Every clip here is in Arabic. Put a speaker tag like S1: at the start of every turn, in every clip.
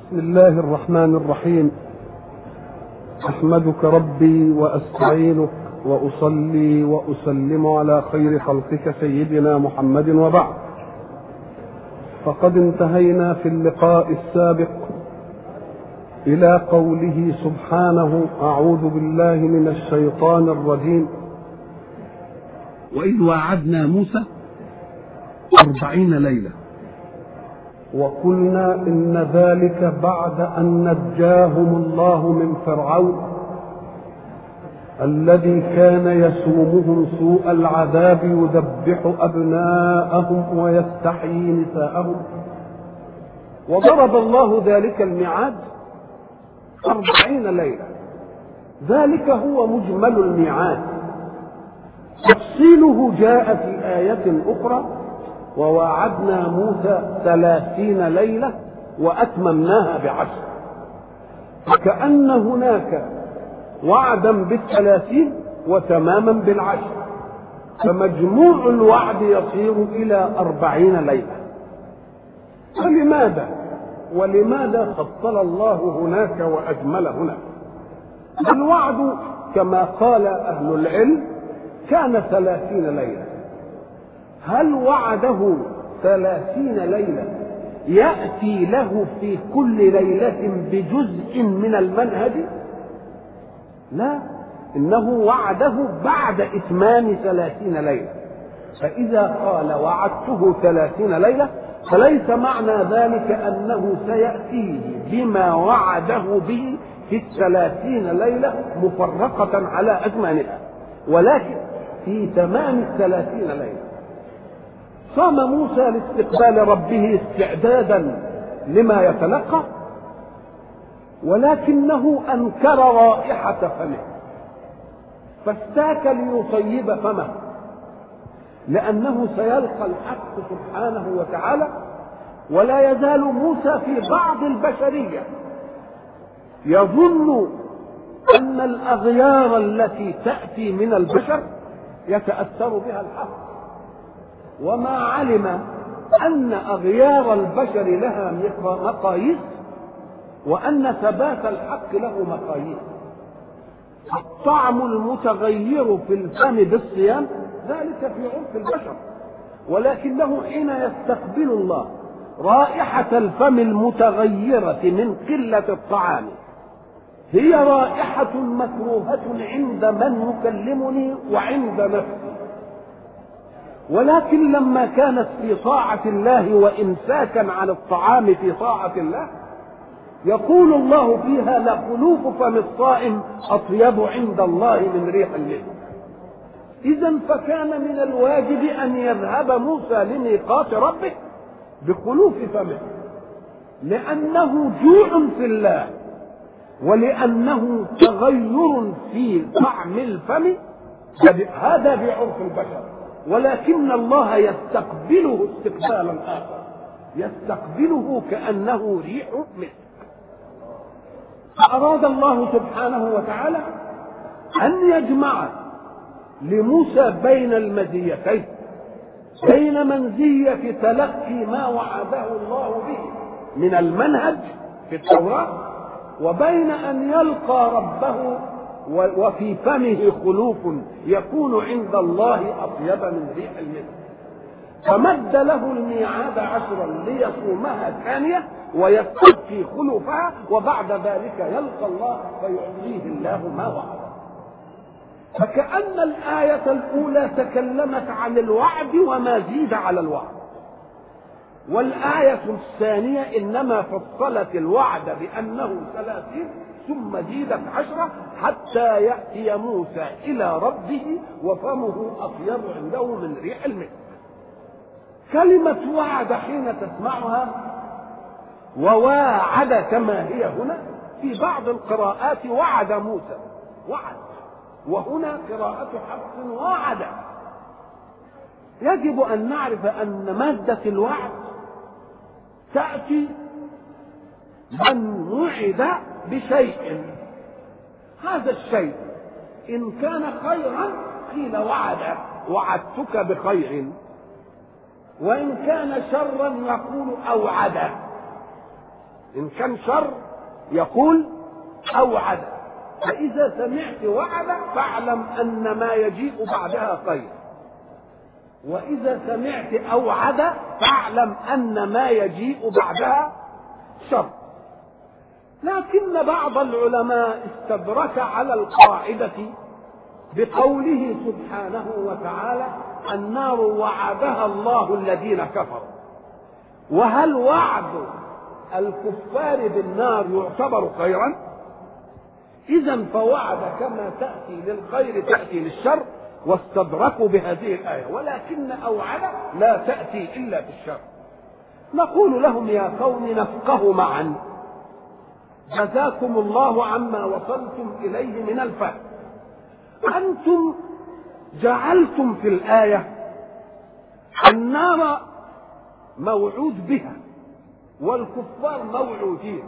S1: بسم الله الرحمن الرحيم. أحمدك ربي وأستعينك وأصلي وأسلم على خير خلقك سيدنا محمد، وبعد. فقد انتهينا في اللقاء السابق إلى قوله سبحانه: أعوذ بالله من الشيطان الرجيم:
S2: وإذ وعدنا موسى 40 ليلة.
S1: وقلنا إن ذلك بعد أن نجاهم الله من فرعون الذي كان يسومهم سوء العذاب، يذبح أبناءهم ويستحيي نساءهم. وضرب الله ذلك الميعاد 40 ليلة. ذلك هو مجمل الميعاد، تفصيله جاء في آية أخرى: ووعدنا موسى 30 ليلة وأتممناها ب10. فكأن هناك وعدا ب30 وتماما ب10، فمجموع الوعد يصير إلى 40 ليلة. ولماذا فصل الله هناك وأجمل هنا؟ الوعد كما قال أهل العلم كان 30 ليلة. هل وعده 30 ليلة يأتي له في كل ليلة بجزء من المنهج؟ لا، إنه وعده بعد إتمام 30 ليلة. فإذا قال وعدته 30 ليلة فليس معنى ذلك أنه سيأتيه بما وعده به في 30 ليلة مفرقة على أزمانها، ولكن في تمام 30 ليلة صام موسى لاستقبال ربه استعدادا لما يتلقى، ولكنه أنكر رائحة فمه فاستاك ليطيب فمه، لأنه سيلقى الحق سبحانه وتعالى. ولا يزال موسى في بعض البشرية يظن أن الأغيار التي تأتي من البشر يتأثر بها الحق، وما علم أن أغيار البشر لها مقاييس، وأن ثبات الحق له مقاييس. الطعم المتغير في الفم بالصيام ذلك في عرف البشر، ولكنه حين يستقبل الله رائحة الفم المتغيرة من قلة الطعام هي رائحة مكروهة عند من يكلمني وعند نفسي، ولكن لما كانت في طاعة الله وإمساكا عن الطعام في طاعة الله يقول الله فيها: لخلوف فم الصائم أطيب عند الله من ريح المسك. إذن فكان من الواجب أن يذهب موسى لميقات ربه بخلوف فمه، لأنه جوع في الله ولأنه تغير في طعم الفم، هذا بعرف البشر. ولكن الله يستقبله استقبالا آخر، يستقبله كأنه ريح مسك. فأراد الله سبحانه وتعالى أن يجمع لموسى بين المزيتين، بين منزية تلقي ما وعده الله به من المنهج في التوراة، وبين أن يلقى ربه وفي فمه خلوف يكون عند الله أطيب من ريح المسك. فمد له الميعاد 10 ليصومها ثانية ويستبقي خلوفها، وبعد ذلك يلقى الله فيعطيه الله ما وعده. فكأن الآية الأولى تكلمت عن الوعد وما زيد على الوعد، والآية الثانية إنما فصلت الوعد بأنه 30 ثم زيدت 10 حتى يأتي موسى إلى ربه وفمه أطيب عنده من ريح المسك. كلمة وعد حين تسمعها وواعد كما هي هنا، في بعض القراءات وعد موسى وعد، وهنا قراءة حفص وعد. يجب أن نعرف أن مادة الوعد تأتي من وعد بشيء، هذا الشيء إن كان خيرا قيل وعدتك بخير، وإن كان شرا يقول أوعد. إن كان شر يقول أوعد، فإذا سمعت وعد فاعلم أن ما يجيء بعدها خير، وإذا سمعت أوعد فاعلم أن ما يجيء بعدها شر. لكن بعض العلماء استدرك على القاعدة بقوله سبحانه وتعالى: النار وعدها الله الذين كفروا. وهل وعد الكفار بالنار يعتبر خيرا؟ إذا فوعد كما تأتي للخير تأتي للشر، واستدركوا بهذه الآية، ولكن أوعد لا تأتي إلا بالشر. نقول لهم: يا قوم نفقه معا، جزاكم الله عما وصلتم إليه من الفهم. أنتم جعلتم في الآية النار موعود بها والكفار موعودين،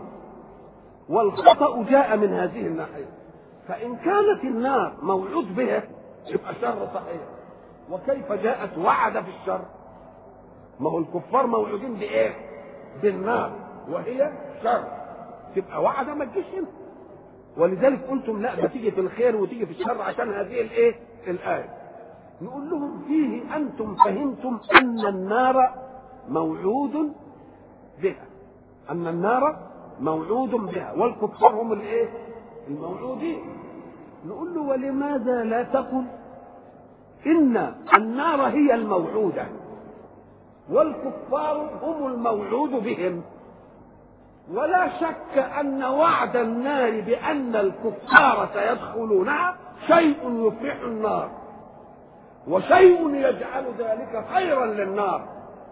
S1: والخطأ جاء من هذه الناحية. فإن كانت النار موعود بها يبقى شر صحيح، وكيف جاءت وعد في الشر؟ ما هو الكفار موعودين بإيه؟ بالنار، وهي شر، تبقى وعد ما تجيش هنا. ولذلك قلتم لا، بتيجي في الخير وتيجي في الشر عشان هذه الايه؟ الآية. نقول لهم: فيه أنتم فهمتم أن النار موعود بها، أن النار موعود بها والكفار هم الايه؟ الموعودين. نقول له: ولماذا لا تقل إن النار هي الموعودة والكفار هم الموعود بهم؟ ولا شك أن وعد النار بأن الكفار سيدخلونها شيء يفرح النار، وشيء يجعل ذلك خيرا للنار،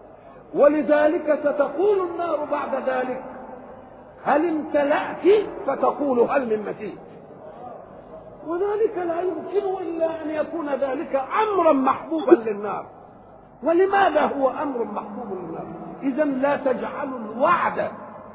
S1: ولذلك ستقول النار بعد ذلك: هل امتلأت؟ فتقول: هل من مزيد؟ وذلك لا يمكن إلا أن يكون ذلك أمرا محبوبا للنار. ولماذا هو أمر محبوب للنار؟ إذا لا تجعلوا الوعد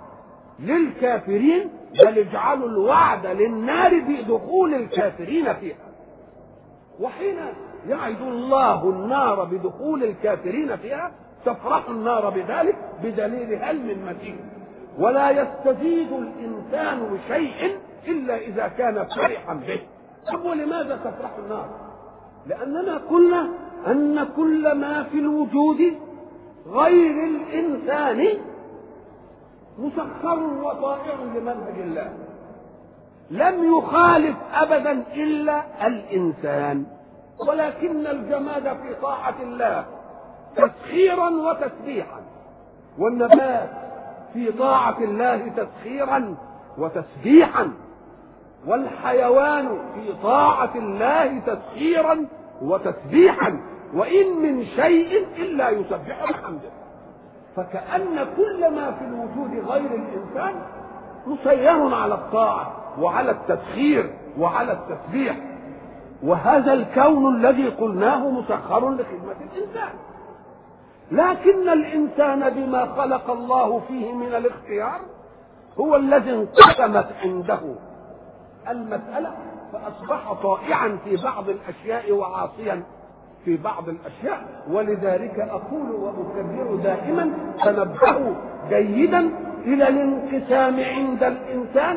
S1: للكافرين، بل اجعلوا الوعد للنار بدخول الكافرين فيها. وحين يعد الله النار بدخول الكافرين فيها تفرح النار بذلك بدليل هل من مزيد. ولا يستزيد الإنسان بشيء إلا إذا كان فرحا به. طب ولماذا تفرح النار؟ لأننا قلنا أن كل ما في الوجود غير الإنسان مسخر وطائع لمنهج الله، لم يخالف أبدا إلا الإنسان. ولكن الجماد في طاعة الله تسخيرا وتسبيحا، والنبات في طاعة الله تسخيرا وتسبيحا، والحيوان في طاعة الله تسخيرا وتسبيحا، وإن من شيء إلا يسبح بحمده. فكأن كل ما في الوجود غير الإنسان مسير على الطاعة وعلى التسخير وعلى التسبيح. وهذا الكون الذي قلناه مسخر لخدمة الإنسان، لكن الإنسان بما خلق الله فيه من الاختيار هو الذي انقسمت عنده المسألة، فأصبح طائعا في بعض الأشياء وعاصيا في بعض الأشياء. ولذلك أقول وأكرر دائما: تنبهوا جيدا إلى الانقسام عند الإنسان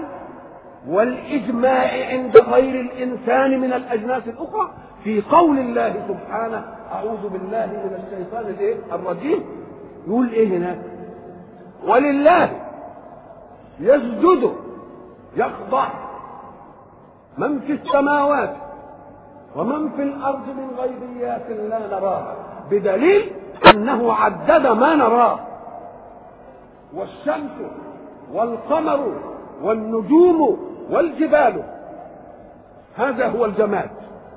S1: والإجماع عند غير الإنسان من الأجناس الأخرى في قول الله سبحانه: أعوذ بالله من الشيطان الرجيم. يقول إيه هناك؟ ولله يسجد يخضع من في السماوات ومن في الأرض من غيبيات لا نراها، بدليل أنه عدد ما نراه: والشمس والقمر والنجوم والجبال، هذا هو الجماد،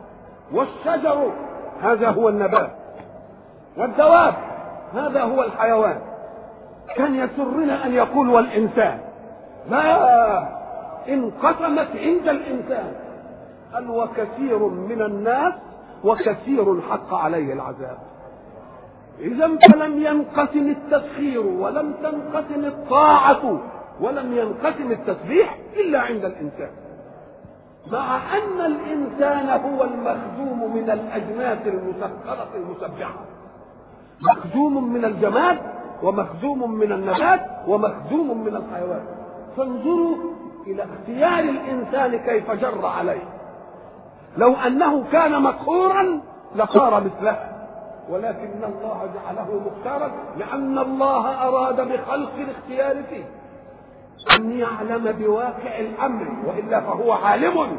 S1: والشجر هذا هو النبات، والدواب هذا هو الحيوان. كان يسرنا أن يقول والإنسان، لا، انقسمت عند الإنسان. قال: وكثير من الناس وكثير حق عليه العذاب. إذا فلم ينقسم التسخير ولم تنقسم الطاعة ولم ينقسم التسبيح إلا عند الإنسان، مع أن الإنسان هو المخزوم من الأجناس المسخرة المسبحة، مخزوم من الجماد ومخزوم من النبات ومخزوم من الحيوان. فانظروا إلى اختيار الإنسان كيف جر عليه. لو أنه كان مقهورا لصار مثله، ولكن الله جعله مختارا لأن الله أراد بخلق الاختيار فيه أن يعلم بواقع الأمر، وإلا فهو عالم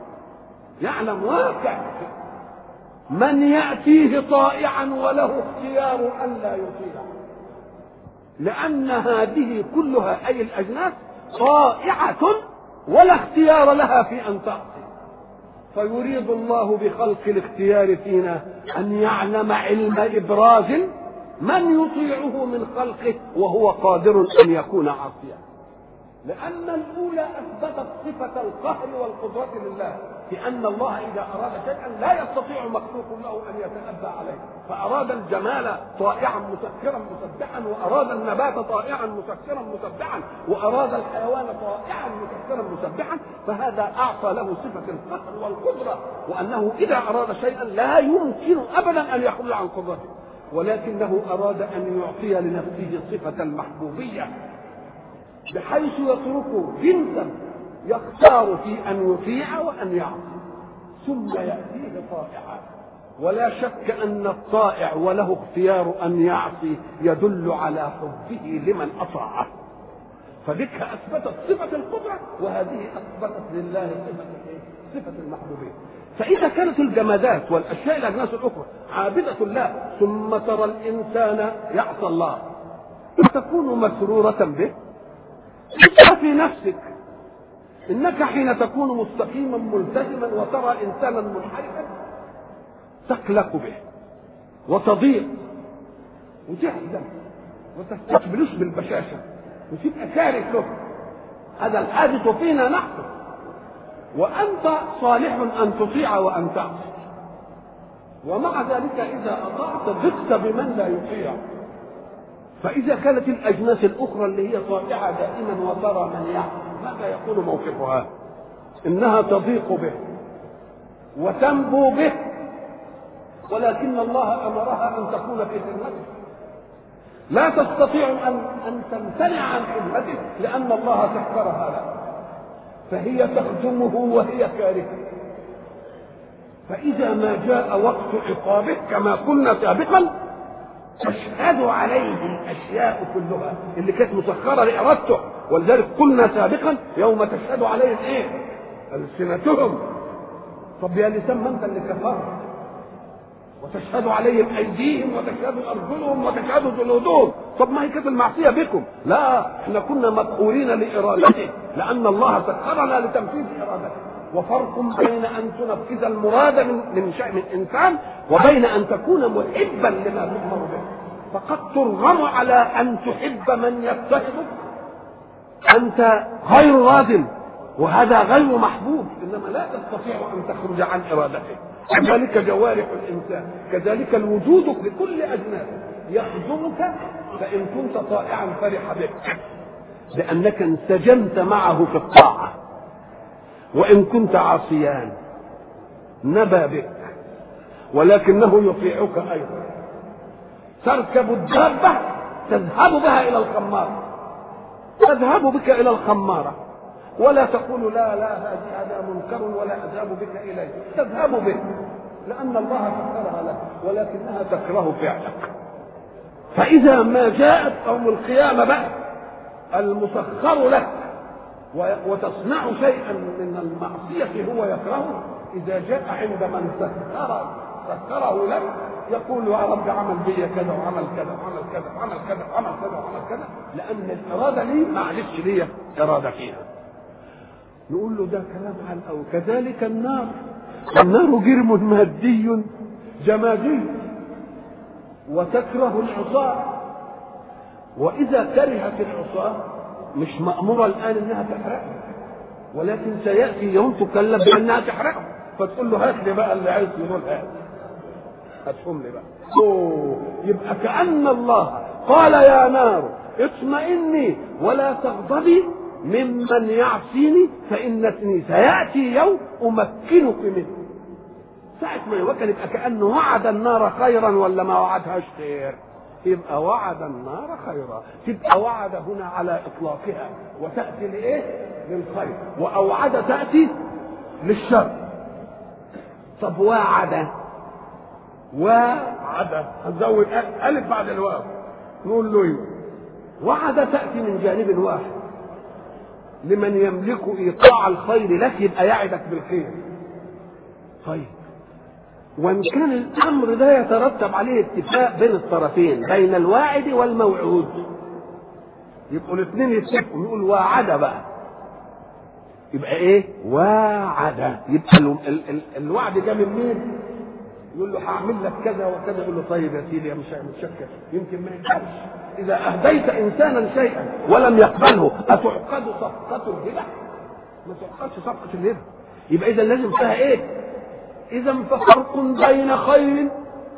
S1: يعلم واقع من يأتيه طائعا وله اختيار أن لا يطيع، لأن هذه كلها أي الأجناس طائعة ولا اختيار لها في أن تعصي. فيريد الله بخلق الاختيار فينا أن يعلم علم إبراز من يطيعه من خلقه وهو قادر أن يكون عاصيا، لأن الأولى أثبتت صفة القهر والقدرة لله، لأن الله إذا أراد شيئا لا يستطيع مخلوق له أن يتأبى عليه، فأراد الجمال طائعا مسكرا مسبحا، وأراد النبات طائعا مسكرا مسبحا، وأراد الحيوان طائعا مسكرا مسبحا، فهذا أعطى له صفة القهر والقدرة، وأنه إذا أراد شيئا لا يمكن أبدا أن يخرج عن قدرته، ولكنه أراد أن يعطي لنفسه صفة المحبوبية بحيث يترك جنسا يختار في أن يطيع وأن يعصي، ثم يأتيه طائعا. ولا شك أن الطائع وله اختيار أن يعصي يدل على حبه لمن أطاعه، فذلك أثبتت صفة القدرة، وهذه أثبتت لله صفة المحبوبية. فإذا كانت الجمادات والأشياء الأجناس الأخرى عابدة الله، ثم ترى الإنسان يعصى الله فتكون مسرورة به، انت في نفسك انك حين تكون مستقيما ملتزما وترى انسانا منحرفا تقلق به وتضيق وتحزن وتستقبلوش بالبشاشه وتبقى كاره له. هذا الحادث فينا نحن، وانت صالح ان تطيع وان تعصي، ومع ذلك اذا اطعت ضقت بمن لا يطيع. فإذا كانت الأجناس الأخرى اللي هي طائعة دائما وترى من يعصي، ماذا يكون موقفها؟ إنها تضيق به وتنبو به، ولكن الله أمرها أن تكون في خدمته، لا تستطيع أن تمتنع عن خدمته لأن الله سخرها له، فهي تخدمه وهي كارهة. فإذا ما جاء وقت عقابه كما قلنا سابقا تشهد عليه الاشياء كلها اللي كانت مسخره لارادته، ولذلك قلنا سابقا يوم تشهد عليهم ايه؟ السنتهم. طب يا لسان ما انت اللي كفرت، وتشهد عليهم ايديهم وتشهد ارجلهم وتشهد جلودهم. طب ما هي كانت المعصيه بكم؟ لا، احنا كنا مقهورين لارادته لان الله سخرنا لتنفيذ ارادته. وفرق بين ان تنفذ المراد من شيء من انسان وبين ان تكون محبا لما تؤمر به. فقد ترغم على ان تحب من يتخذك انت غير راض، وهذا غير محبوب، انما لا تستطيع ان تخرج عن ارادته. كذلك جوارح الانسان، كذلك الوجود بكل اجناس يخدمك، فان كنت طائعا فرح بك لانك انسجمت معه في الطاعه، وإن كنت عاصيان نبى بك ولكنه يطيعك أيضا. تركب الدابة تذهب بها إلى الخمارة، تذهب بك إلى الخمارة ولا تقول لا هذا منكر ولا أذهب بك إليه، تذهب به لأن الله سخرها لك، ولكنها تكره فعلك. فإذا ما جاءت يوم القيامة بقى المسخر لك وتصنع شيئا من المعصية هو يكرهه، إذا جاء عند من سخره لك يقول يا رب عمل بي كذا وعمل كذا وعمل كذا وعمل كذا وعمل كذا وعمل كذا، لأن الإرادة لي معلش لي إرادة فيها. نقول له ده كلام عن أو كذلك النار جرم مادي جمادي وتكره العصاة، وإذا كرهت العصاة مش مأمورة الآن إنها تحرقه، ولكن سيأتي يوم تكلم بأنها تحرقه، فتقول له هات لي بقى اللي عايز يقول هاتهم لي بقى. يبقى كأن الله قال يا نار اطمئني ولا تغضبي ممن يعصيني فإنني سيأتي يوم أمكنك منه. ساعة ما يوكل يبقى كأنه وعد النار خيرا ولا ما وعدهاش خير؟ يبقى وعد النار خيرا. تبقى وعد هنا على اطلاقها وتاتي لايه؟ للخير. واوعد تاتي للشر. طب وعد هنزود الف بعد الواو نقول له ايه؟ وعد تاتي من جانب واحد لمن يملك ايقاع الخير لك، يبقى يعدك بالخير. طيب وان كان الامر ده يترتب عليه اتفاق بين الطرفين، بين الواعد والموعود، يبقوا الاثنين يتفقوا يقول واعد بقى، يبقى ايه؟ واعد. يبقى الوعد ده من مين؟ يقول له هعمل لك كذا وكذا، يقول له طيب يا سيدي مش متشكر، يمكن ما ينفعش. اذا اهديت انسانا شيئا ولم يقبله اتعقد صفقه الهبه؟ ما تعقدش صفقه الهبه. يبقى اذا لازم فيها ايه؟ اذا ففرق بين خير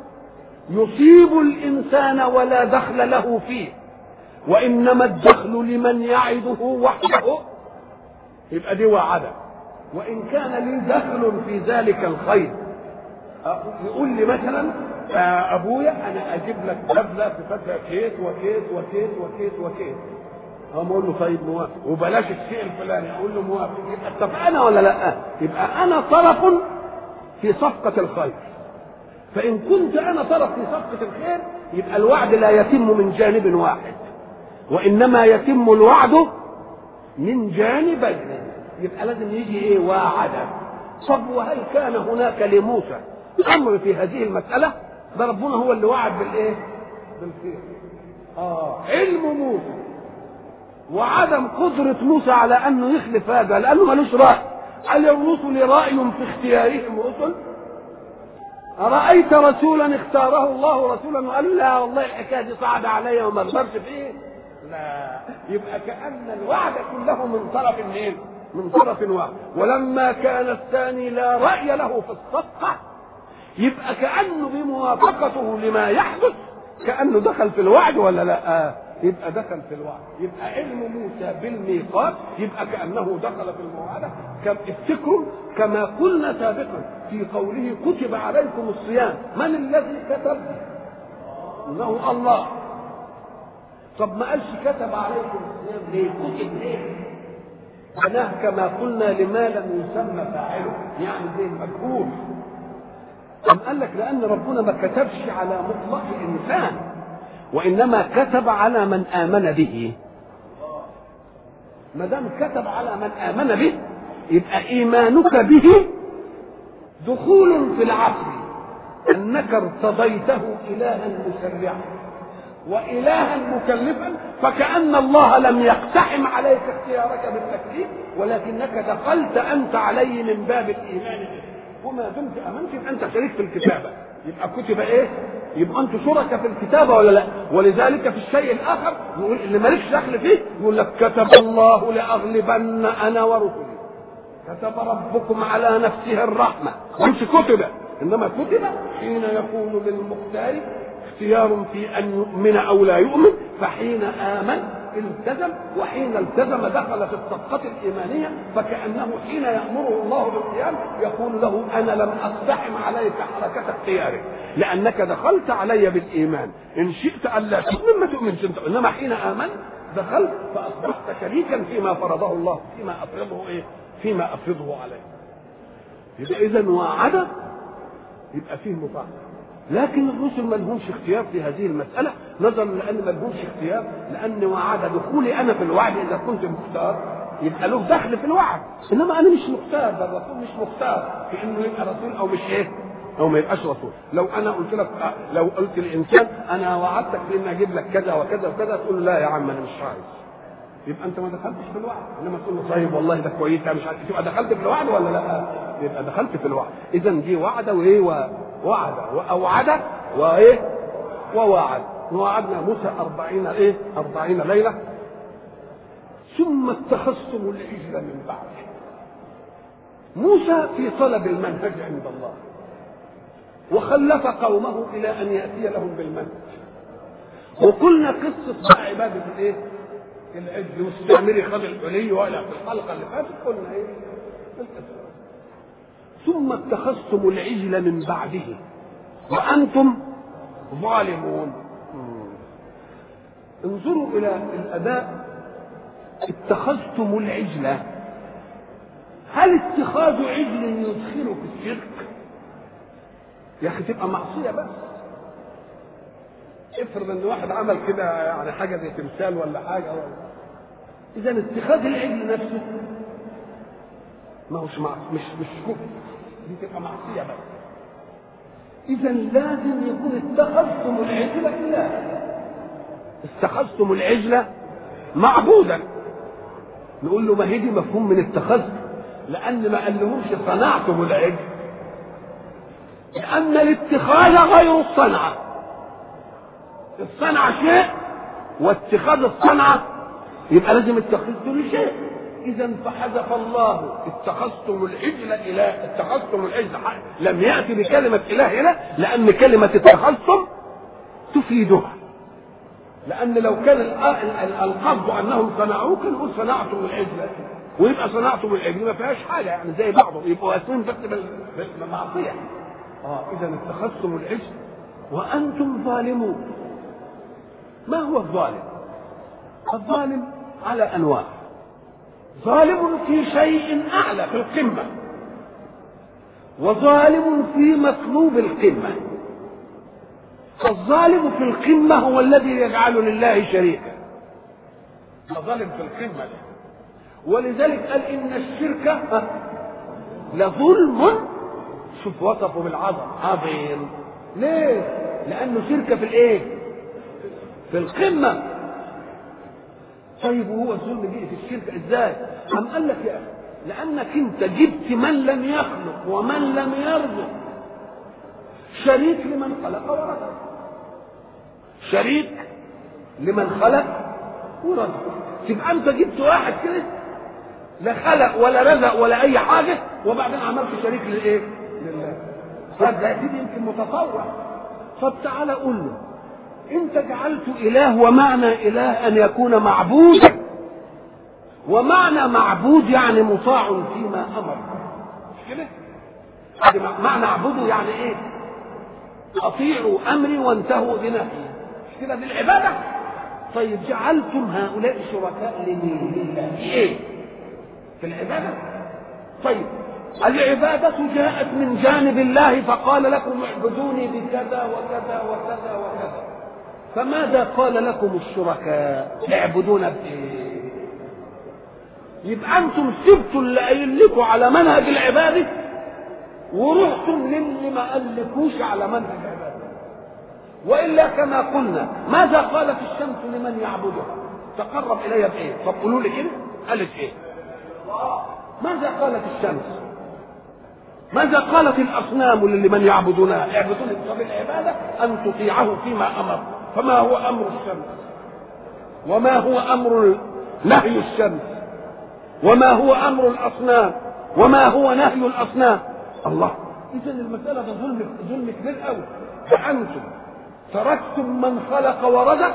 S1: يصيب الانسان ولا دخل له فيه، وانما الدخل لمن يعده وحده، يبقى دي وعده. وان كان لي دخل في ذلك الخير، يقول لي مثلا ابويا انا اجيب لك بدله في فتره كيس وكيس وكيس وكيس وكيس، اقول له طيب موافق، وبلاش الشيء الفلاني، اقول له موافق. يبقى اتفقنا ولا لا؟ يبقى انا طرف في صفقه الخير. فان كنت انا طرف في صفقه الخير يبقى الوعد لا يتم من جانب واحد، وانما يتم الوعد من جانبين. يبقى لازم يجي ايه؟ واعد. طب وهل كان هناك لموسى امر في هذه المساله؟ ده ربنا هو اللي وعد بالايه؟ بالخير. علم موسى وعدم قدره موسى على انه يخلف هذا لانه ملوش راي. هل الرسل راي في اختيارهم رسل؟ ارايت رسولا اختاره الله رسولا وقال لا والله الحكايه دي صعبه عليا وما اقدرش فيه؟ لا. يبقى كأن الوعد كله من طرف منين؟ من طرف واحد. ولما كان الثاني لا رأي له في الصفقة يبقى كأنه بموافقته لما يحدث كأنه دخل في الوعد ولا لا؟ يبقى دخل في الوعد. يبقى علم موسى بالميقات يبقى كأنه دخل في الموعدة. افتكروا كما قلنا سابقا في قوله كتب عليكم الصيام، من الذي كتب؟ انه الله. طب ما قالش كتب عليكم الصيام ليه؟ كتب ليه؟ معناه كما قلنا لما لم يسمى فاعله، يعني زي المجهول. أم قال لك لأن ربنا ما كتبش على مطلق الإنسان، وإنما كتب على من آمن به. ما دام كتب على من آمن به يبقى إيمانك به دخول في العقل، أنك ارتضيته إلها مشرعا وإلها مكلفا، فكأن الله لم يقتحم عليك اختيارك بالتكليف، ولكنك دخلت أنت عليه من باب الإيمان به. وما دمت امنت يبقى انت شريك في الكتابه. يبقى كتب ايه؟ يبقى انتوا شركاء في الكتابه ولا لا؟ ولذلك في الشيء الاخر يقول اللي مالكش دخل فيه يقول لك كتب الله لاغلبن انا ورسلي. كتب ربكم على نفسه الرحمه، مش كتب، انما كتب حين يكون للمختار اختيار في ان يؤمن او لا يؤمن، فحين امن التزم، وحين التزم دخل في الصفقة الإيمانية. فكأنه حين يأمره الله بالقيام يقول له أنا لم أقتحم عليك حركة اختيارك لأنك دخلت علي بالإيمان، إن شئت ألا تؤمن ما تؤمنش أنت، إنما حين آمنت دخلت فأصبحت شريكا فيما فرضه الله، فيما أفرضه إيه؟ فيما أفرضه عليه. يبقى إذا وعد يبقى فيه مطاعة. لكن الرسل ما لهمش اختيار في هذه المسألة، نظرا لأن ما لهمش اختيار، لأن وعد دخولي أنا في الوعد إذا كنت مختار يبقى له دخل في الوعد، إنما أنا مش مختار. ده الرسول مش مختار في إنه يبقى رسول أو مش إيه؟ أو ما يبقاش رسول. لو أنا قلت لك، لو قلت للإنسان أنا وعدتك بإن أجيب لك كذا وكذا وكذا، تقول لا يا عم أنا مش عايز، يبقى أنت ما دخلتش في الوعد. إنما تقول له طيب والله ده كويس مش عارف، تبقى دخلت في الوعد ولا لا؟ يبقى دخلت في الوعد. إذا دي وعد وإيه؟ وعد وأوعد وإيه؟ ووعد. ووعدنا موسى 40 ليلة. ثم اتخذتم العجل من بعده. موسى في طلب المنهج عند الله، وخلف قومه إلى أن يأتي لهم بالمنهج. وقلنا قصة عبادة الإيه؟ العجل، والسامري خد الحلي ولا في الحلقة اللي فاتت قلنا إيه؟ ثم اتخذتم العجل من بعده وأنتم ظالمون. انظروا الى الاداء. اتخذتم العجلة، هل اتخاذ عجل يدخله في الشرك؟ يا اخي تبقى معصية بس. افرض ان واحد عمل كده يعني حاجة زي تمثال ولا حاجة اذا اتخاذ العجل نفسه ما هوش مش كفر، دي تبقى معصية بس. اذا لازم يكون اتخذتم العجل اله، اتخذتم العجل معبودا. نقول له ما هي دي مفهوم من اتخذتم، لان ما قال لهمش صنعتم العجل، لان الاتخاذ غير الصنعه. الصنعه شيء واتخاذ الصنعه يبقى لازم اتخذتم لشيء. اذا فحذف الله اتخذتم العجل اله، اتخذتم العجل لم ياتي بكلمه اله هنا، لان كلمه اتخذتم تفيدها. لان لو كان القصد انهم صنعوه كان يقول صنعتم العجل، ويبقى صنعتم العجل ما فيهاش حاجه يعني زي بعضهم، يبقوا اسمين بس بالمعصيه. اذا اتخذتم العجل وانتم ظالمون. ما هو الظالم؟ الظالم على انواع. ظالم في شيء اعلى في القمه، وظالم في مطلوب القمه. فالظالم في القمه هو الذي يجعل لله شريكا، الظالم في القمه. ولذلك قال ان الشرك لظلم. شوف وصفه بالعظم، عظيم. ليه؟ لانه شرك في الايه؟ في القمه. طيب وهو الظلم جه في الشرك ازاي؟ قام قال لك يا اخي لانك انت جبت من لم يخلق ومن لم يرزق شريك لمن خلق ورزق، شريك لمن خلق ورزق. تبقى انت جبت واحد كده لا خلق ولا رزق ولا اي حاجه وبعدين عملت شريك للايه؟ لله. فده يمكن متطوع. طب تعالى قول له انت جعلت اله، ومعنى اله ان يكون معبودا، ومعنى معبود يعني مطاع فيما امر، مش كده؟ معنى اعبدوا يعني ايه؟ اطيعوا امري وانتهوا بنهي، مش كده؟ دي العباده. طيب جعلتم هؤلاء شركاء لله في ايه؟ في العباده. طيب العباده جاءت من جانب الله فقال لكم اعبدوني بكذا وكذا وكذا وكذا، فماذا قال لكم الشركاء؟ اعبدون بايه؟ يبقى انتم سبتوا اللي قايل لكم على منهج العباده ورحتم للي ما قالكوش على منهج العباده. والا كما قلنا ماذا قالت الشمس لمن يعبدها؟ تقرب الي بايه؟ طب قولوا لي كده، قالت ايه؟ ماذا قالت الشمس؟ ماذا قالت الاصنام لمن يعبدونها؟ اعبدوني. طب العباده ان تطيعه فيما امر. فما هو امر الشمس؟ وما هو امر نهي الشمس؟ وما هو امر الاصنام؟ وما هو نهي الاصنام؟ الله. اذا المساله ده ظلم كبير قوي. فانتم تركتم من خلق ورزق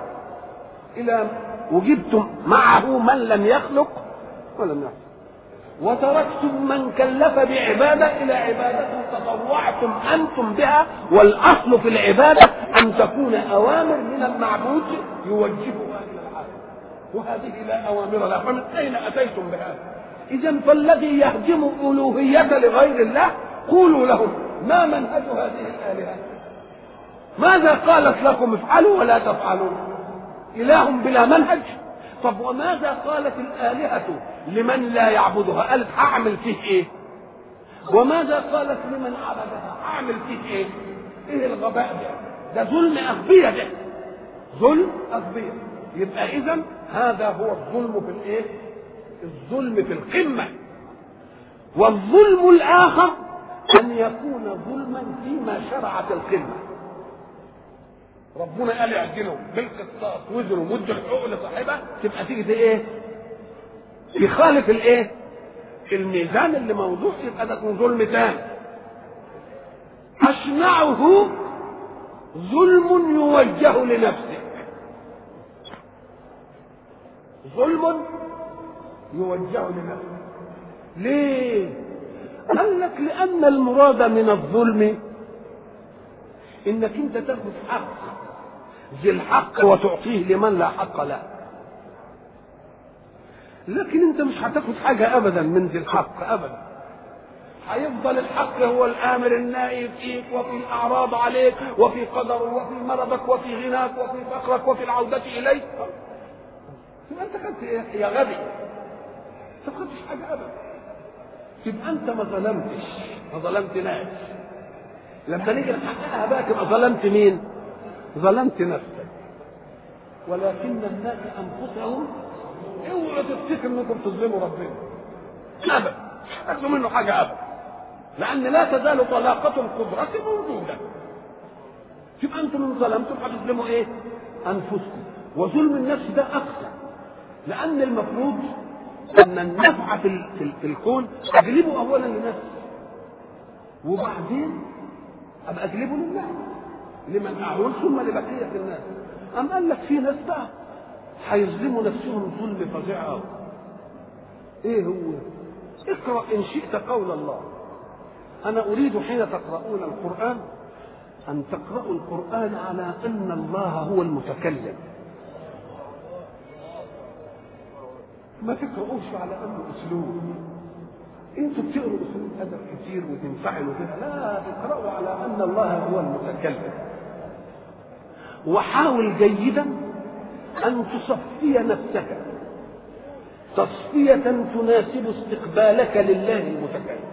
S1: الى وجبتم معه من لم يخلق ولم يخلق، وتركتم من كلف بعباده الى عباده تطوعتم انتم بها. والاصل في العباده ان تكون اوامر من المعبود يوجهها الى العالم، وهذه لا اوامر لها. فمن اين اتيتم بهذا؟ اذا فالذي يهدم الوهيه لغير الله قولوا لهم ما منهج هذه الالهه؟ ماذا قالت لكم افعلوا ولا تفعلوا؟ اله بلا منهج. طب وماذا قالت الآلهة لمن لا يعبدها؟ قالت هعمل فيه ايه؟ وماذا قالت لمن عبدها؟ هعمل فيه ايه؟ ايه الغباء ده؟ ده ظلم أغبية، ده ظلم أغبية. يبقى إذن هذا هو الظلم في الايه؟ الظلم في القمة. والظلم الآخر أن يكون ظلما فيما شرعت القمة. ربنا قال اعدلوا بالقسطاس وزنوا مدوا الحقوق لصاحبها، تبقى تيجي ايه؟ يخالف الايه؟ الميزان اللي موضوع، يبقى ده ظلم تاني. اشنعه ظلم يوجه لنفسك، ظلم يوجه لنفسك. ليه؟ قال لك لان المراد من الظلم انك انت تاخذ حق ذي الحق وتعطيه لمن لا حق له. لكن انت مش هتاخد حاجة ابدا من ذي الحق ابدا، هيفضل الحق هو الامر النائي فيك وفي الاعراض عليك وفي قدر وفي مرضك وفي غناك وفي فقرك وفي العودة اليك. يبقى انت خدت ايه يا غبي؟ انت ما خدتش حاجة ابدا. يبقى انت ما ظلمتش، ما ظلمتناش. لما نيجي نحققها بقى تبقى ظلمت مين؟ ظلمت نفسك. ولكن الناس انفسهم، اوعوا تفتكروا انكم تظلموا ربنا ابدا، مش هتاخدوا منه حاجه ابدا، لان لا تزال طلاقه القدره موجوده. يبقى انتم من ظلمتم هتظلموا ايه؟ انفسكم. وظلم النفس ده اقصى، لان المفروض ان النفع في الكون اجلبه اولا لنفسي وبعدين ابقى اجلبه لله، لمن اعول ثم لبقيه الناس. ام قال لك في ناس بقى هيظلموا نفسهم ظلم فظيع قوي. ايه هو؟ اقرا ان شئت قول الله. انا اريد حين تقرؤون القران ان تقرأوا القران على ان الله هو المتكلم، ما تقرؤوش على انه اسلوب. انتوا بتقروا اسلوب ادب كتير وتنفعلوا بها، لا، اقرأوا على ان الله هو المتكلم. وحاول جيدا ان تصفي نفسك تصفية تناسب استقبالك لله المتكلم.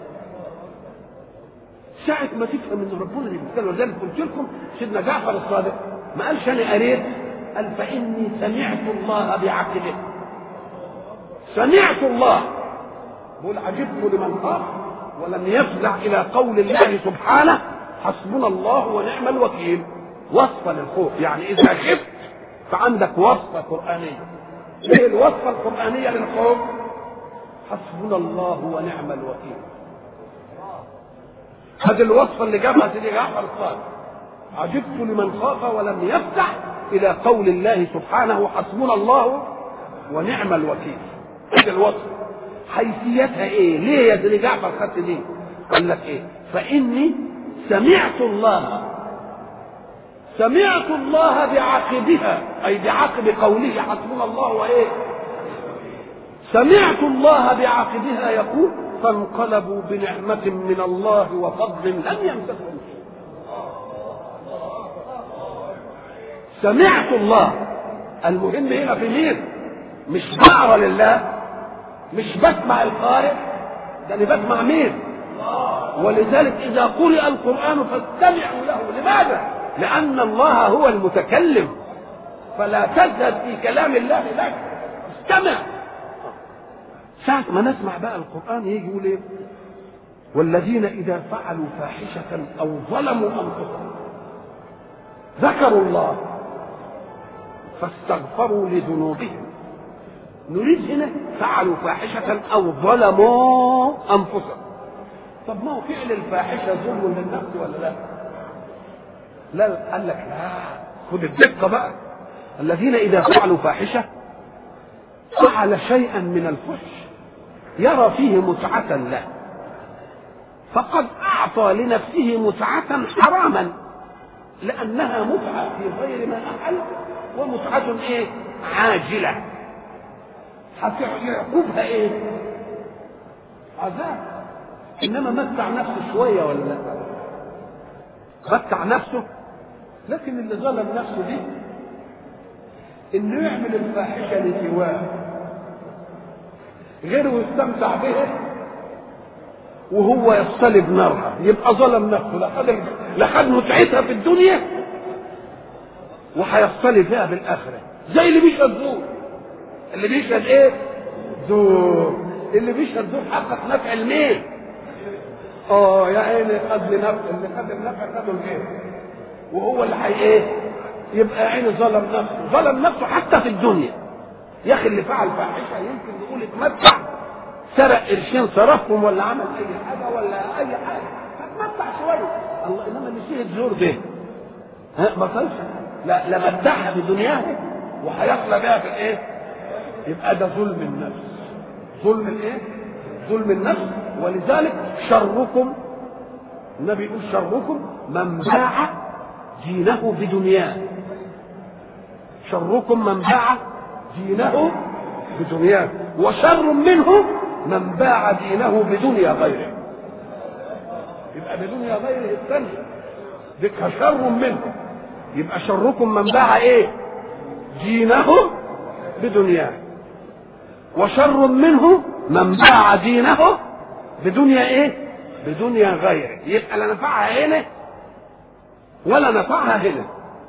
S1: ساعة ما تفهم ان ربنا اللي بيتكلم، ولذلك قلت لكم سيدنا جعفر الصادق ما قالش انا قريت، قال فاني سمعت الله بعقله. سمعت الله، بقول عجبت لمن خاف ولم يفزع الى قول الله سبحانه حسبنا الله ونعم الوكيل. وصفة للخوف، يعني اذا خفت فعندك وصفة قرآنية. ايه الوصفة القرآنية للخوف؟ حسبنا الله ونعم الوكيل. هذه الوصفة اللي جابها سيدي جعفر الصادق، عجبت لمن خاف ولم يفزع الى قول الله سبحانه حسبنا الله ونعم الوكيل. هذه الوصفة حيثيتها ايه؟ ليه يا سيدي جعفر خدت دي؟ قال لك ايه؟ فاني سمعت الله بعقبها، اي بعقب قوله حسبنا الله وايه؟ سمعت الله بعقبها يقول فانقلبوا بنعمة من الله وفضل لم يمسسهم. سمعت الله، المهم هنا في مين؟ مش بقرا لله، مش بسمع القارئ، ده اللي بسمع مين؟ ولذلك إذا قرئ القرآن فاستمعوا له. لماذا؟ لأن الله هو المتكلم، فلا تزهد في كلام الله لك، استمع. ساعة ما نسمع بقى القرآن يجي يقول ايه؟ والذين إذا فعلوا فاحشة أو ظلموا أنفسهم ذكروا الله فاستغفروا لذنوبهم. نريد هنا فعلوا فاحشة أو ظلموا أنفسهم. طب ما هو فعل الفاحشة ظلم للنفس ولا لا؟ لا، قال لك لا، خد الدقة بقى. الذين إذا فعلوا فاحشة فعل شيئا من الفحش يرى فيه متعة له، فقد أعطى لنفسه متعة حراما، لأنها متعة في غير ما أحل، ومتعة إيه؟ عاجلة. هتعقبها إيه؟ عذاب. إنما متع نفسه شوية ولا لا؟ متع نفسه. لكن اللي ظلم نفسه دي إنه يعمل الفاحشة لسواه غيره يستمتع بها وهو يصطلب نارها، يبقى ظلم نفسه. لخد متعتها في الدنيا وهيصطلب فيها بالآخرة. زي اللي بيشهد زور، اللي بيشهد ايه؟ زور. اللي بيشهد زور حقق نفع المين؟ يا عيني خد لنفسه، اللي خد النفع خده الغير، وهو اللي ايه؟ يبقى عيني ظلم نفسه حتى في الدنيا. يا اخي اللي فعل فاحشه يمكن نقول اتمتع، سرق قرشين صرفهم ولا عمل اي حاجه ولا اي حاجه، اتمتع شويه. الله، انما اللي شهد زور ده ما صلش، لا متعها في دنياه وهيخلى بها في الايه؟ يبقى ده ظلم النفس. ظلم الايه؟ ظلم النفس. ولذلك شركم، النبي يقول شركم من باع دينه بدنياه. شركم من باع دينه بدنياه وشر منه من باع دينه بدنيا غيره. يبقى بدنيا غيره الثانية ذكر شر منه، يبقى شركم من باع ايه؟ دينه بدنياه وشر منه من باع دينه بدنيا ايه؟ بدنيا غيره. يبقى لا نفعها هنا ولا نفعها هنا.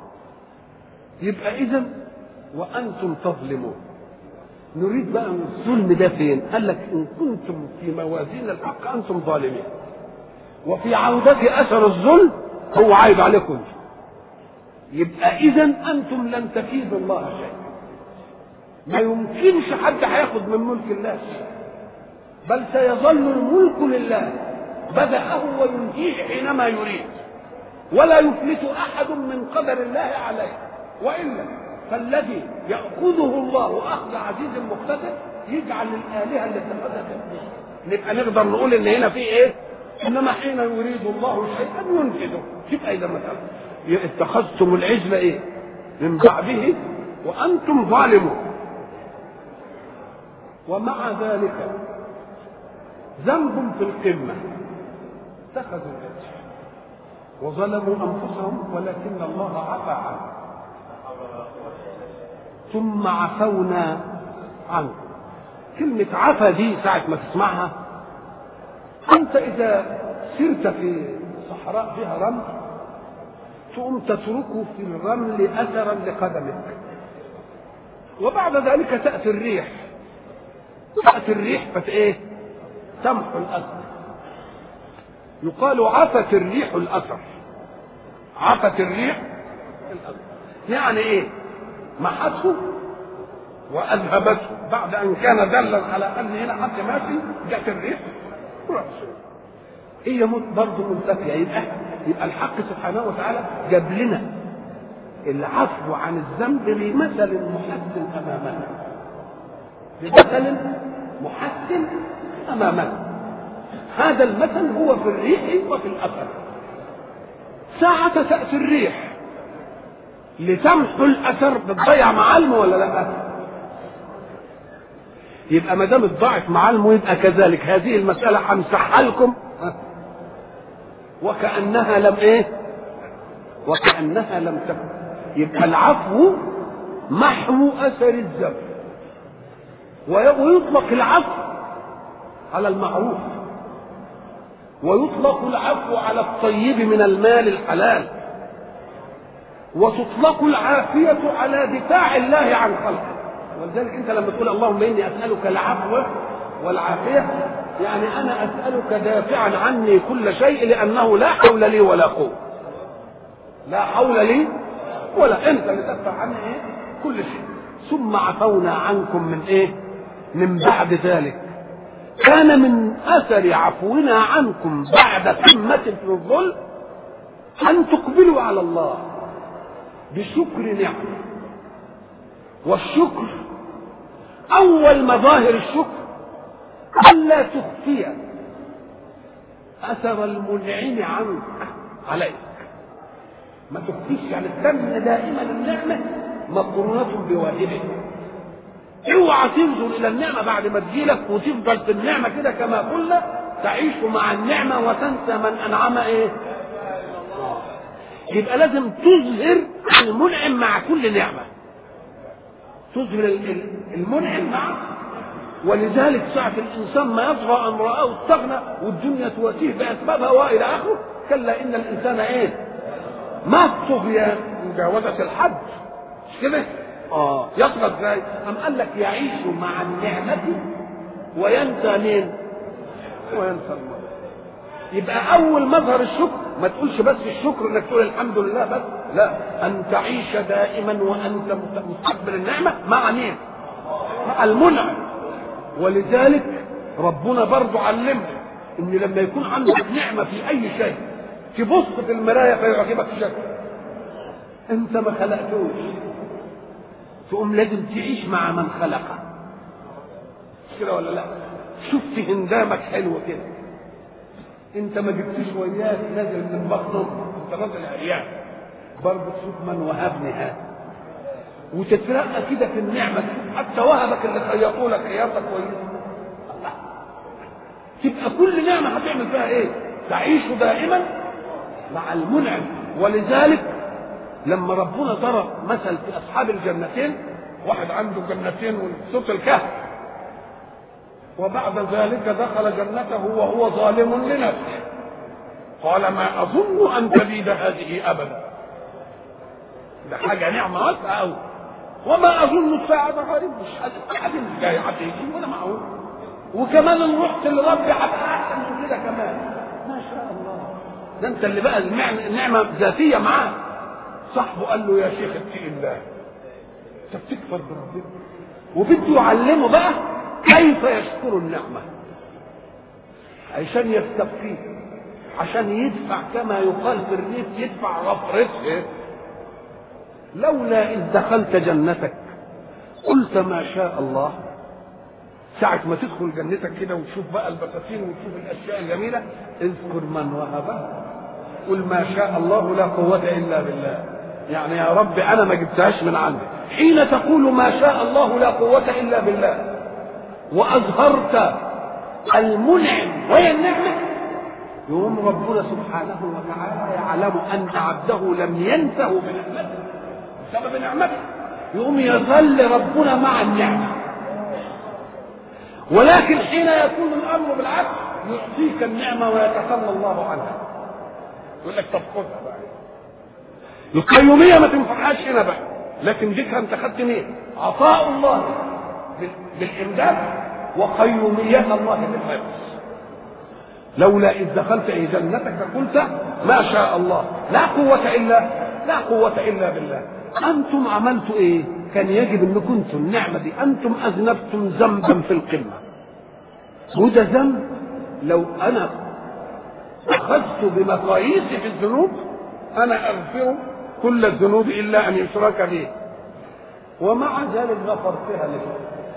S1: يبقى اذا وانتم تظلمون. نريد بقى من الظلم ده فين؟ قال لك ان كنتم في موازين الحق انتم ظالمين، وفي عودة اثر الظلم هو عايد عليكم. يبقى اذا انتم لن تفيدوا الله شيئا. ما يمكنش حد هياخد من ملك الله شيء، بل سيظل الملك لله بدأه وينهيه حينما يريد، ولا يفلت احد من قدر الله عليه. والا فالذي ياخذه الله اخذ عزيز مقتدر يجعل الالهه اللي اتخذها نبقى نقدر نقول ان هنا في ايه؟ انما حين يريد الله شيئا ينفذه. يبقى اذا مثلا اتخذتم العجل ايه؟ من بعده وانتم ظالمون. ومع ذلك ذنب في القمه، اتخذوا العجل وظلموا انفسهم ولكن الله عفى عنهم ثم عفونا عنه. كلمة عفا دي ساعة ما تسمعها أنت إذا سرت في صحراء فيها رمل تقوم تتركه في الرمل أثرا لقدمك، وبعد ذلك تأتي الريح فإيه؟ تمحو الأثر. يقال عفت الريح الأثر. عفت الريح الأثر يعني إيه؟ محته واذهبته بعد ان كان دلا على ان هنا حد ماشي، جت الريح هي برضه منتفيه. يبقى الحق سبحانه وتعالى جاب لنا العفو عن الذنب بمثل محسن امامنا، بمثل محسن امامنا. هذا المثل هو في الريح وفي الاثر. ساعة تأتي الريح لتمحو الاثر بتضيع معالمه ولا لا؟ يبقى ما دام ضاعت معالمه يبقى كذلك هذه المساله همسحها لكم وكانها لم ايه؟ وكانها لم تكن. يبقى العفو محو اثر الذنب، ويطلق العفو على المعروف، ويطلق العفو على الطيب من المال الحلال، وتطلق العافية على دفاع الله عن خلقه. ولذلك انت لما تقول اللهم اني اسألك العفو والعافية يعني انا اسألك دافعا عني كل شيء، لانه لا حول لي ولا قوة. لا حول لي ولا، انت اللي تدفع عني ايه؟ كل شيء. ثم عفونا عنكم من ايه؟ من بعد ذلك. كان من اثر عفونا عنكم بعد قمة في الظلم ان تقبلوا على الله بشكر نعمه. والشكر اول مظاهر الشكر الا تخفي اثر المنعم عنك عليك. ما تخفيش، يعني تم دائما النعمه مقرونه بواجبه. اوعى تنظر الى النعمه بعد ما تجيلك وتفضل في النعمه كده كما قلنا تعيش مع النعمه وتنسى من انعم ايه؟ يبقى لازم تظهر المنعم مع كل نعمة، تظهر المنعم معه. ولذلك ساعة الإنسان ما يطغى أن رآه استغنى والدنيا تواتيه بأسبابها وإلى آخره، كلا إن الإنسان إيه؟ ما الطغيان مجاوزة الحد، مش كده؟ يطغى إزاي؟ أم قال لك يعيش مع النعمة وينسى مين؟ وينسى الله. يبقى اول مظهر الشكر ما تقولش بس الشكر انك تقول الحمد لله بس، لا، ان تعيش دائما وانت مستقبل النعمه مع مين؟ مع المنعم. ولذلك ربنا برضو علمنا ان لما يكون عندك نعمه في اي شيء تبص في المرايه فيعجبك شكل انت ما خلقتوش، تقوم لازم تعيش مع من خلقه. مش كده ولا لا؟ شفت هندامك حلوه كده، انت ما جبتش وياك نازل من بطنه، انت راجل عيان برضه تشوف من وهبني هذا وتترقى كده في النعمه، حتى وهبك اللي خيطوا لك خياطه كويسه. تبقى كل نعمه هتعمل فيها ايه؟ تعيش دائما مع المنعم. ولذلك لما ربنا ضرب مثل في اصحاب الجنتين، واحد عنده جنتين وصوت الكهف، وبعد ذلك دخل جنته وهو ظالم لنفسه، قال ما اظن ان تبيد هذه ابدا. ده حاجه نعمه واسعه قوي. وما اظن الساعه قريب، مش حد جاي هتيجي ولا معقول. وكمان ان رحت لربي هبقى احسن من كده كمان. ما شاء الله. ده انت اللي بقى النعمه ذاتيه معاه. صاحبه قال له يا شيخ اتقي الله، انت بتكفر بربنا. وبده يعلمه بقى كيف يشكر النعمه عشان يستبقيه، عشان يدفع كما يقال في الريف يدفع غفرته. لولا إذ دخلت جنتك قلت ما شاء الله. ساعة ما تدخل جنتك كده وتشوف بقى البساتين وتشوف الأشياء الجميلة، اذكر من وهبها، قل ما شاء الله لا قوة إلا بالله. يعني يا رب أنا ما جبتهاش من عندي. حين تقول ما شاء الله لا قوة إلا بالله وأظهرت المنعم وهي النعمة، يقوم ربنا سبحانه وتعالى يعلم أن عبده لم ينته بنعمته بسبب نعمته، يقوم يظل ربنا مع النعمة. ولكن حين يكون الأمر بالعكس يعطيك النعمة ويتخلى الله عنها، يقول لك طب خذها بقى. القيومية ما تنفعهاش هنا بقى، لكن ديك انت خدت مين؟ عطاء الله بالإمداد وقيومية الله بالحفظ. لولا إذ دخلت جنتك قلت ما شاء الله لا قوة إلا بالله. أنتم عملتوا إيه؟ كان يجب أنكم كنتم النعمة دي أنتم أذنبتم ذنبا في القمة، وده ذنب لو أنا أخذت بمقاييس في الذنوب أنا أغفر كل الذنوب إلا أن يشرك به، ومع ذلك غفرتها لكم.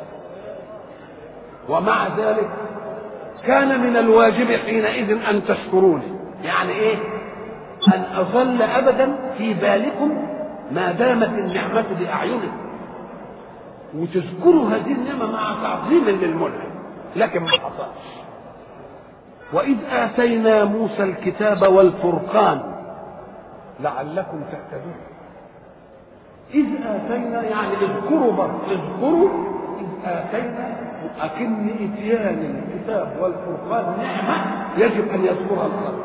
S1: ومع ذلك كان من الواجب حينئذ أن تشكروني. يعني إيه؟ أن أظل أبدا في بالكم ما دامت النعمة بأعينكم، وتذكروا هذه النعمة مع تعظيم للمنعم. لكن ما حصلش. وإذ آتينا موسى الكتاب والفرقان لعلكم تهتدون. إذ آتينا يعني اذكروا مرة، اذكروا إذ آتينا، أكن إتيان الكتاب والفرقان نعمة يجب أن يذكرها الخلق،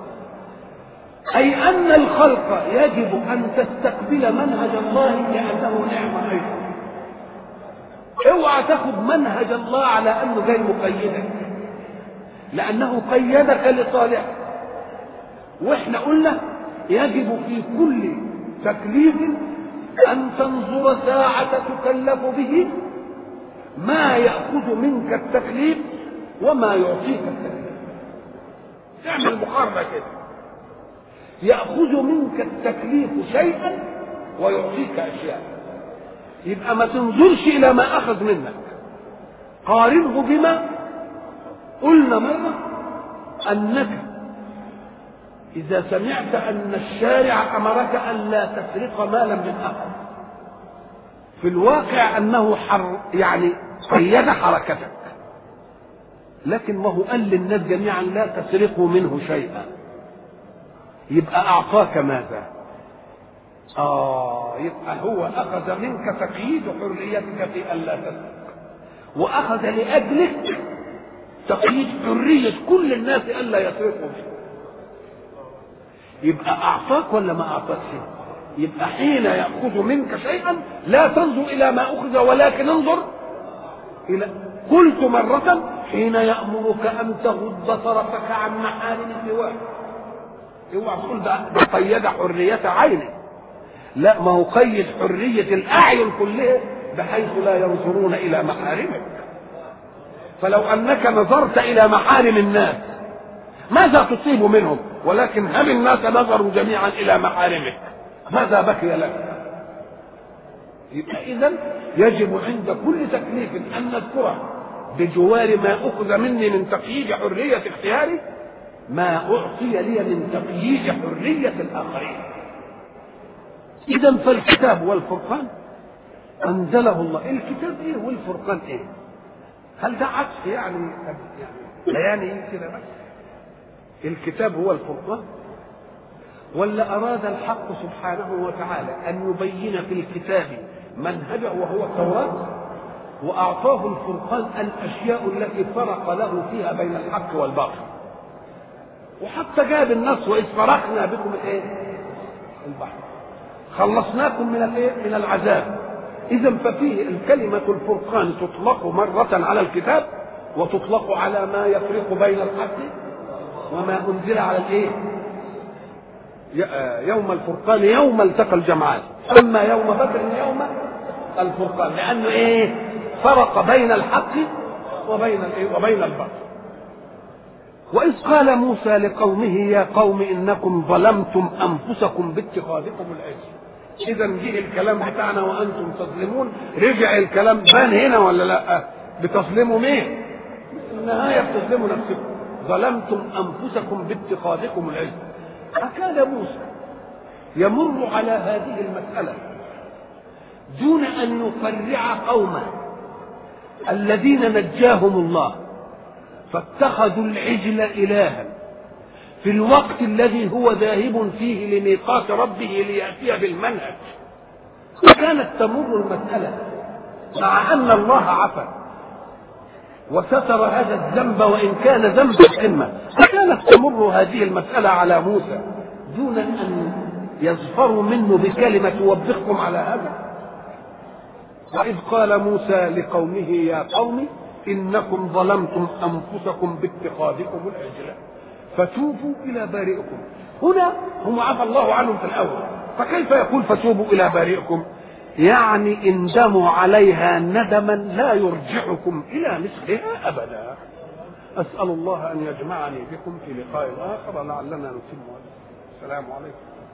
S1: أي أن الخلق يجب أن تستقبل منهج الله لأنه نعمة أيضا. اوعى تاخذ منهج الله على أنه جاي مقيدك، لأنه قيدك لصالحك. وإحنا قلنا يجب في كل تكليف أن تنظر ساعة تكلف به ما يأخذ منك التكليف وما يعطيك التكليف. تعمل مقارنة كده، يأخذ منك التكليف شيئا ويعطيك أشياء، يبقى ما تنظرش إلى ما أخذ منك، قارنه بما قلنا مرة أنك إذا سمعت أن الشارع أمرك أن لا تسرق مالا من أحد، في الواقع أنه يعني قيد حركتك، لكن ما هو قال للناس جميعا لا تسرقوا منه شيئا، يبقى أعطاك ماذا؟ يبقى هو أخذ منك تقييد حريتك في أن لا تسرق، وأخذ لأجلك تقييد حرية كل الناس أن لا يسرقوا منه. يبقى أعطاك ولا ما أعطاكش؟ يبقى حين يأخذ منك شيئا لا تنظر إلى ما أخذ، ولكن انظر إلى، قلت مرة حين يأمرك أن تغض طرفك عن محارم سواه. اوعى تقول ده قيد حرية عينك، لا، ما هو قيد حرية الأعين كلها بحيث لا ينظرون إلى محارمك. فلو أنك نظرت إلى محارم الناس ماذا تصيب منهم؟ ولكن هل الناس نظروا جميعا إلى محارمك؟ ماذا بقي لك؟ يبقى إذن يجب عند كل تكليف أن نذكره بجوار ما أخذ مني من تقييد حرية اختياري ما أعطي لي من تقييد حرية الآخرين. إذن فالكتاب والفرقان أنزله الله. الكتاب إيه والفرقان إيه؟ هل ده عكس يعني بياني كده بس؟ الكتاب هو الفرقان، ولا أراد الحق سبحانه وتعالى أن يبين في الكتاب منهجه وهو التوراة، وأعطاه الفرقان الأشياء التي فرق له فيها بين الحق والباطل، وحتى جاب النص وإذ فرقنا بكم الإيه؟ البحر، خلصناكم من الإيه؟ من العذاب. إذا ففيه الكلمة الفرقان تطلق مرة على الكتاب، وتطلق على ما يفرق بين الحق وما أنزل على الإيه؟ يوم الفرقان يوم التقى الجمعان، أما يوم بدر يوم الفرقان، لأنه إيه؟ فرق بين الحق وبين الباطل. وإذ قال موسى لقومه يا قوم إنكم ظلمتم أنفسكم باتخاذكم العجل. إذا جه الكلام بتاعنا وأنتم تظلمون، رجع الكلام بان هنا ولا لا؟ بتظلموا مين؟ في النهاية بتظلموا نفسكم، ظلمتم أنفسكم باتخاذكم العجل. أكاد موسى يمر على هذه المسألة دون أن يقرع قومه الذين نجاهم الله فاتخذوا العجل إلها في الوقت الذي هو ذاهب فيه لميقات ربه ليأتي بالمنهج. فكانت تمر المسألة مع أن الله عفى وستر هذا الذنب وإن كان ذنب القمة، فكانت تمر هذه المسألة على موسى دون أن يظفروا منه بكلمة توبخكم على هذا. وإذ قال موسى لقومه يا قوم إنكم ظلمتم أنفسكم باتخاذكم العجل فتوبوا إلى بارئكم. هنا هم عفى الله عنهم في الأول، فكيف يقول فتوبوا إلى بارئكم؟ يعني اندموا عليها ندما لا يرجعكم إلى مثلها أبدا. أسأل الله أن يجمعني بكم في لقاء آخر لعلنا نتم. السلام عليكم.